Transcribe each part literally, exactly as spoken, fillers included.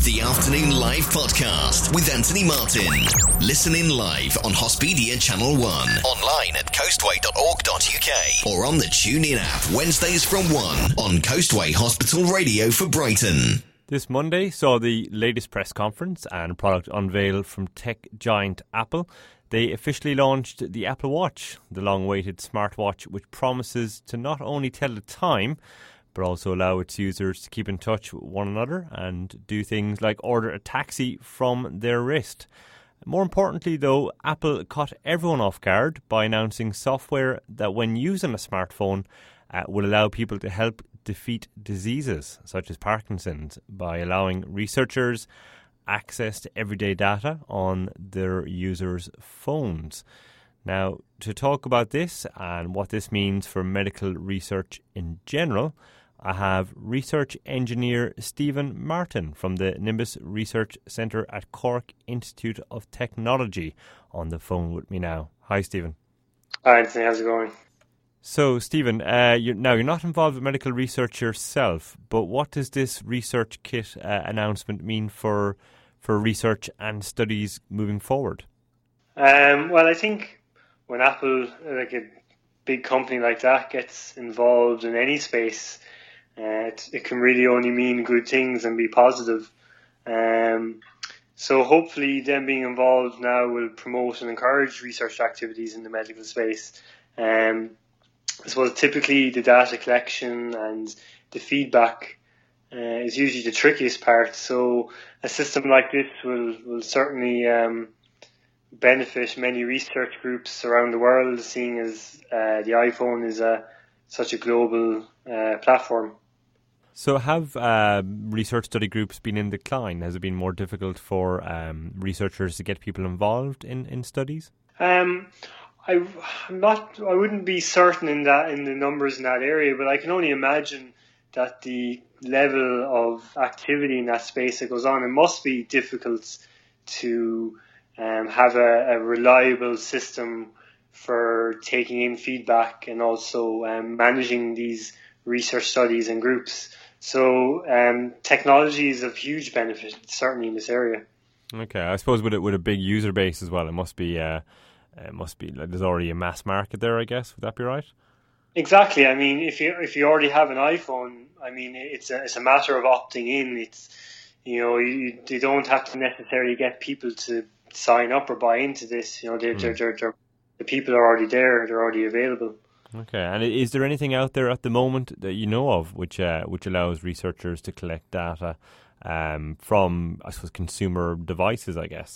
The Afternoon Live Podcast with Anthony Martin. Listen in live on Hospedia Channel one, online at coastway dot org dot uk, or on the TuneIn app Wednesdays from one on Coastway Hospital Radio for Brighton. This Monday saw the latest press conference and product unveil from tech giant Apple. They officially launched the Apple Watch, the long-awaited smartwatch which promises to not only tell the time, but also allow its users to keep in touch with one another and do things like order a taxi from their wrist. More importantly, though, Apple caught everyone off guard by announcing software that, when using a smartphone, uh, will allow people to help defeat diseases such as Parkinson's by allowing researchers access to everyday data on their users' phones. Now, to talk about this and what this means for medical research in general, I have research engineer Stephen Martin from the Nimbus Research Centre at Cork Institute of Technology on the phone with me now. Hi, Stephen. Hi, Anthony. How's it going? So, Stephen, uh, you're, now you're not involved with medical research yourself, but what does this research kit uh, announcement mean for for research and studies moving forward? Um, well, I think when Apple, like a big company like that, gets involved in any space, uh, it, it can really only mean good things and be positive. Um, so hopefully them being involved now will promote and encourage research activities in the medical space. Um, I suppose typically the data collection and the feedback uh, is usually the trickiest part. So a system like this will, will certainly um, benefit many research groups around the world, seeing as uh, the iPhone is a, such a global uh, platform. So have uh, research study groups been in decline? Has it been more difficult for um, researchers to get people involved in, in studies? Um, I, I'm not. I wouldn't be certain in that in the numbers in that area, but I can only imagine that the level of activity in that space that goes on, it must be difficult to um, have a, a reliable system for taking in feedback and also um, managing these research studies and groups. So um, technology is of huge benefit, certainly in this area. Okay, I suppose with it with a big user base as well, it must be. Uh, it must be like there's already a mass market there, I guess. Would that be right? Exactly. I mean, if you if you already have an iPhone, I mean, it's a it's a matter of opting in. It's you know you, you don't have to necessarily get people to sign up or buy into this. You know, they're, mm. they're, they're, they're, the people are already there. They're already available. Okay. And is there anything out there at the moment that you know of which uh, which allows researchers to collect data um, from, I suppose, consumer devices, I guess?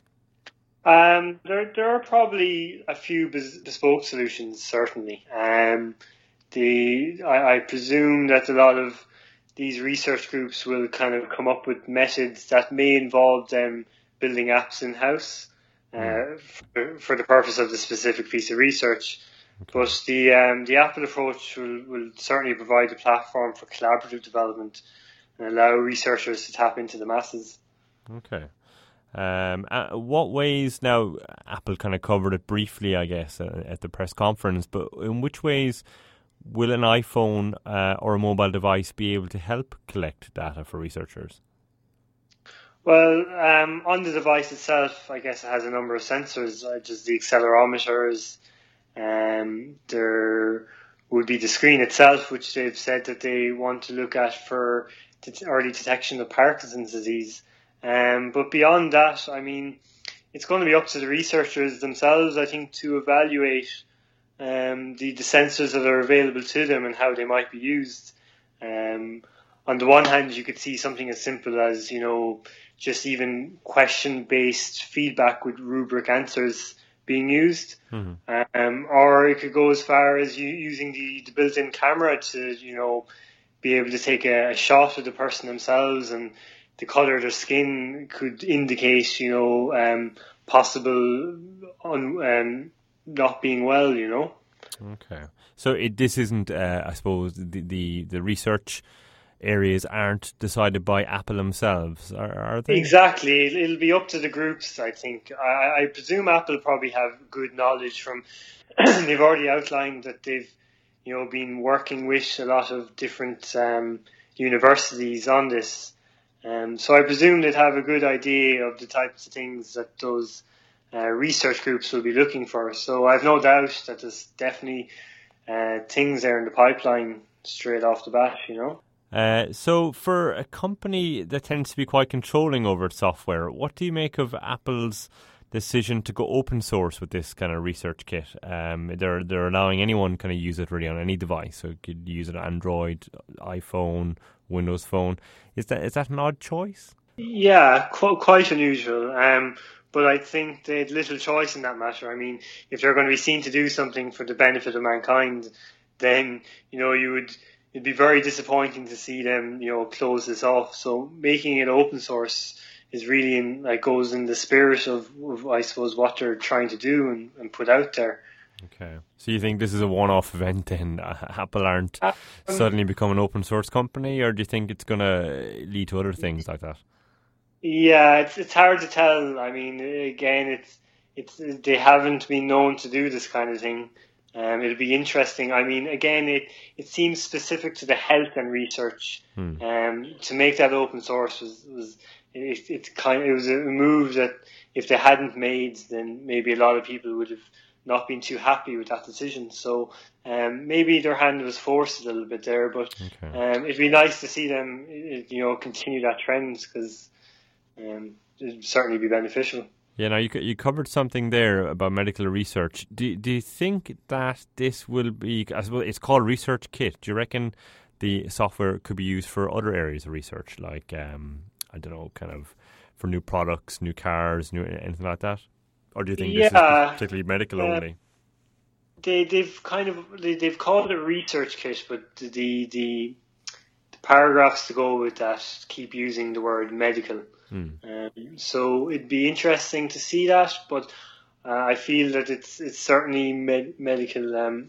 Um, there, there are probably a few bespoke solutions, certainly. Um, the I, I presume that a lot of these research groups will kind of come up with methods that may involve them building apps in-house uh, mm. for, for the purpose of the specific piece of research. Okay. But the um, the Apple approach will, will certainly provide a platform for collaborative development and allow researchers to tap into the masses. Okay. Um, uh, what ways, now Apple kind of covered it briefly, I guess, uh, at the press conference, but in which ways will an iPhone uh, or a mobile device be able to help collect data for researchers? Well, um, on the device itself, I guess it has a number of sensors, uh, just the accelerometers. Um, there would be the screen itself, which they've said that they want to look at for det- early detection of Parkinson's disease. Um, but beyond that, I mean, it's going to be up to the researchers themselves, I think, to evaluate um, the, the sensors that are available to them and how they might be used. Um, on the one hand, you could see something as simple as, you know, just even question-based feedback with rubric answers being used. Mm-hmm. Um, or it could go as far as you, using the, the built-in camera to, you know, be able to take a, a shot of the person themselves, and the colour of their skin could indicate, you know, um, possible un, um, not being well, you know. Okay. So it, this isn't, uh, I suppose, the, the, the research areas aren't decided by Apple themselves, are, are they? Exactly. It'll be up to the groups, I think. I, I presume Apple probably have good knowledge from, they've already outlined that they've, you know, been working with a lot of different um, universities on this. Um, so I presume they'd have a good idea of the types of things that those uh, research groups will be looking for. So I've no doubt that there's definitely uh, things there in the pipeline straight off the bat, you know. Uh, so for a company that tends to be quite controlling over its software, what do you make of Apple's decision to go open source with this kind of research kit? Um, they're they're allowing anyone kind of use it really on any device, so you could use it on Android, iPhone, Windows Phone. Is that is that an odd choice? Yeah, qu- quite unusual. Um, but I think they had little choice in that matter. I mean, if they're going to be seen to do something for the benefit of mankind, then you know you would. It'd be very disappointing to see them, you know, close this off. So making it open source is really in, like, goes in the spirit of, of I suppose, what they're trying to do and, and put out there. Okay. So you think this is a one-off event then? Uh, Apple aren't um, suddenly become an open source company, or do you think it's going to lead to other things like that? Yeah, it's it's hard to tell. I mean, again, it's it's they haven't been known to do this kind of thing. Um, it'll be interesting. I mean, again, it, it seems specific to the health and research. Hmm. Um, to make that open source was, was it, it kind of, it was a move that if they hadn't made, then maybe a lot of people would have not been too happy with that decision. So um, maybe their hand was forced a little bit there, but okay. um, it'd be nice to see them, you know, continue that trend because um, it'd certainly be beneficial. Yeah, now you you covered something there about medical research. Do do you think that this will be? I suppose it's called Research Kit. Do you reckon the software could be used for other areas of research, like um, I don't know, kind of for new products, new cars, new anything like that? Or do you think yeah, this is particularly medical uh, only? They they've kind of they, they've called it Research Kit, but the, the the the paragraphs to go with that keep using the word medical. Hmm. Um, so it'd be interesting to see that, but uh, I feel that it's it's certainly med- medical um,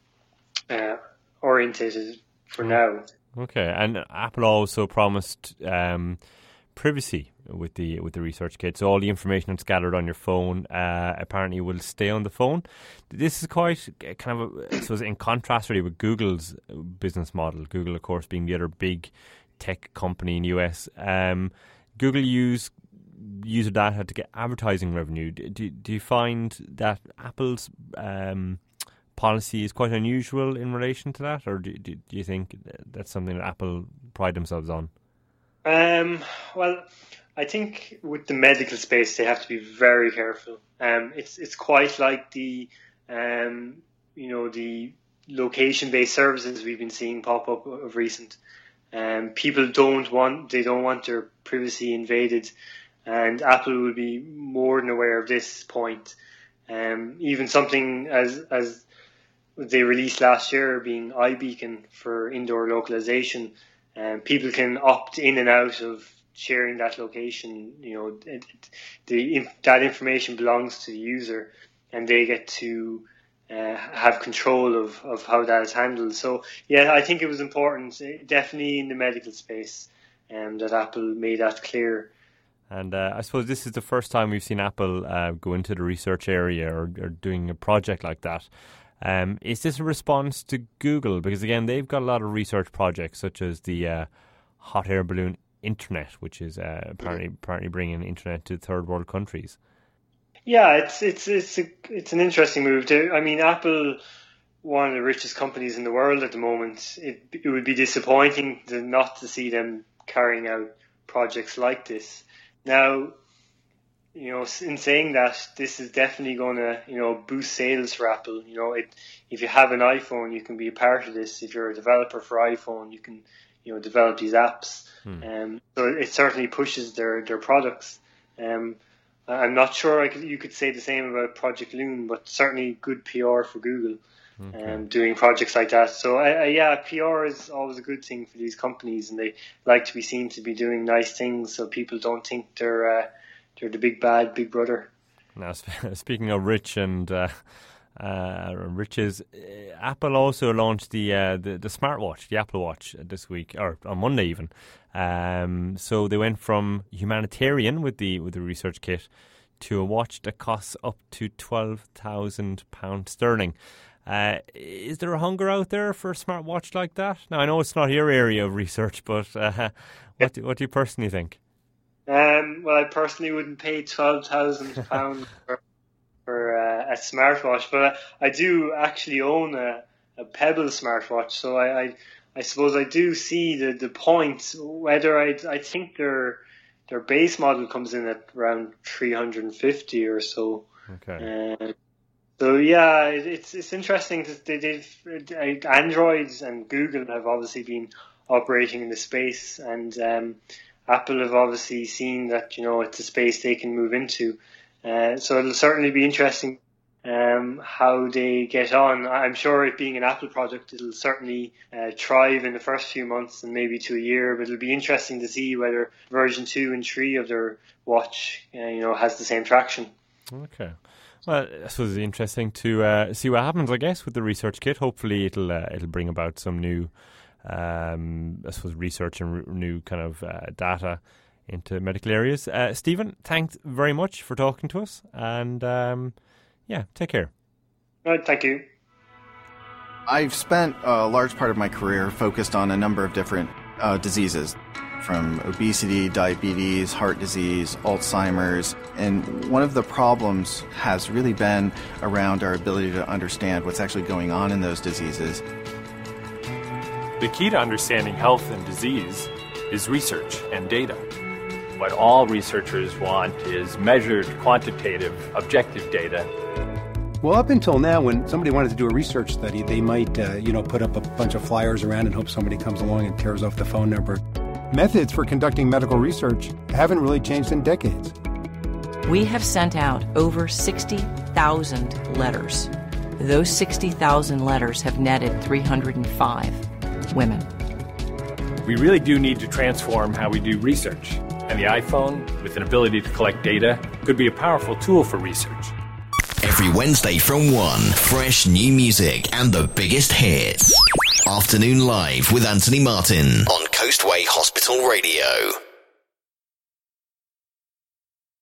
uh, orientated for Hmm. now. Okay, and Apple also promised um, privacy with the with the Research Kit. So all the information that's gathered on your phone uh, apparently will stay on the phone. This is quite kind of, a, I suppose, in contrast really with Google's business model. Google, of course, being the other big tech company in the U S. Um, Google use user data to get advertising revenue. Do, do you find that Apple's um, policy is quite unusual in relation to that, or do, do, do you think that's something that Apple pride themselves on? Um, well, I think with the medical space they have to be very careful. Um, it's it's quite like the um, you know the location-based services we've been seeing pop up of recent. Um, people don't want they don't want their privacy invaded, and Apple will be more than aware of this point. Um, even something as as they released last year, being iBeacon for indoor localization, um, people can opt in and out of sharing that location. You know, it, it, the that information belongs to the user, and they get to Uh, have control of, of how that is handled. So, yeah, I think it was important, definitely in the medical space, um, that Apple made that clear. And uh, I suppose this is the first time we've seen Apple uh, go into the research area or, or doing a project like that. Um, is this a response to Google? Because, again, they've got a lot of research projects, such as the uh, hot air balloon internet, which is uh, apparently apparently bringing internet to third world countries. Yeah, it's it's it's a, it's an interesting move. To, I mean, Apple, one of the richest companies in the world at the moment. It it would be disappointing to not to see them carrying out projects like this. Now, you know, in saying that, this is definitely going to, you know, boost sales for Apple. You know, it, if you have an iPhone, you can be a part of this. If you're a developer for iPhone, you can, you know, develop these apps. Hmm. Um, so it certainly pushes their, their products. Um, I'm not sure I could, you could say the same about Project Loon, but certainly good P R for Google. Okay. Um, doing projects like that. So, uh, yeah, P R is always a good thing for these companies, and they like to be seen to be doing nice things so people don't think they're uh, they're the big bad big brother. Now, sp- speaking of rich and uh, uh, riches, uh, Apple also launched the, uh, the the smartwatch, the Apple Watch, this week, or on Monday even. Um, so they went from humanitarian with the with the research kit to a watch that costs up to twelve thousand pounds sterling. Uh, is there a hunger out there for a smartwatch like that? Now, I know it's not your area of research, but uh, what, do, what do you personally think? Um, well, I personally wouldn't pay twelve thousand pounds for, for uh, a smartwatch, but I, I do actually own a, a Pebble smartwatch, so I, I, I suppose I do see the, the point. Whether I, I think their their base model comes in at around three hundred fifty or so. Okay. Uh, so yeah, it, it's it's interesting that they, they've Android and Google have obviously been operating in the space, and um, Apple have obviously seen that, you know, it's a space they can move into. Uh, so it'll certainly be interesting um, how they get on. I'm sure it being an Apple project, it'll certainly uh, thrive in the first few months and maybe to a year, but it'll be interesting to see whether version two and three of their watch, uh, you know, has the same traction. Okay. Well, I suppose it's interesting to uh, see what happens, I guess, with the research kit. Hopefully it'll uh, it'll bring about some new Um, I suppose research and re- new kind of uh, data into medical areas. Uh, Stephen, thanks very much for talking to us, and um, yeah, take care. Right, thank you. I've spent a large part of my career focused on a number of different uh, diseases, from obesity, diabetes, heart disease, Alzheimer's, and one of the problems has really been around our ability to understand what's actually going on in those diseases. The key to understanding health and disease is research and data. What all researchers want is measured, quantitative, objective data. Well, up until now, when somebody wanted to do a research study, they might, uh, you know, put up a bunch of flyers around and hope somebody comes along and tears off the phone number. Methods for conducting medical research haven't really changed in decades. We have sent out over sixty thousand letters. Those sixty thousand letters have netted three hundred five women. We really do need to transform how we do research, and the iPhone, with an ability to collect data, could be a powerful tool for research. Every Wednesday from one, fresh new music and the biggest hits. Afternoon Live with Anthony Martin on Coastway Hospital Radio.